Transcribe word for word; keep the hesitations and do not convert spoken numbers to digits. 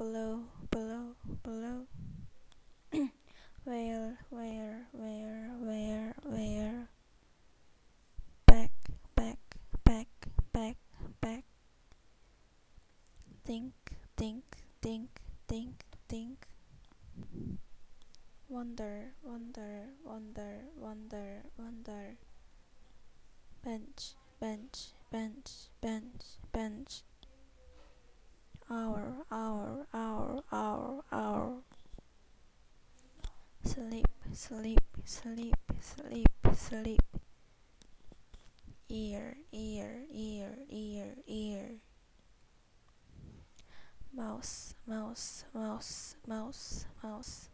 below, below, below. Where, where, where, where, where? Back, back, back, back, back. Think, think, think, think, think. Wonder, wonder, wonder, wonder, wonder. Bench, bench, bench, bench, bench. Hour, hour, hour, hour, hour. Sleep, sleep, sleep, sleep, sleep. Ear, ear, ear, ear, ear. Mouse, mouse, mouse, mouse, mouse.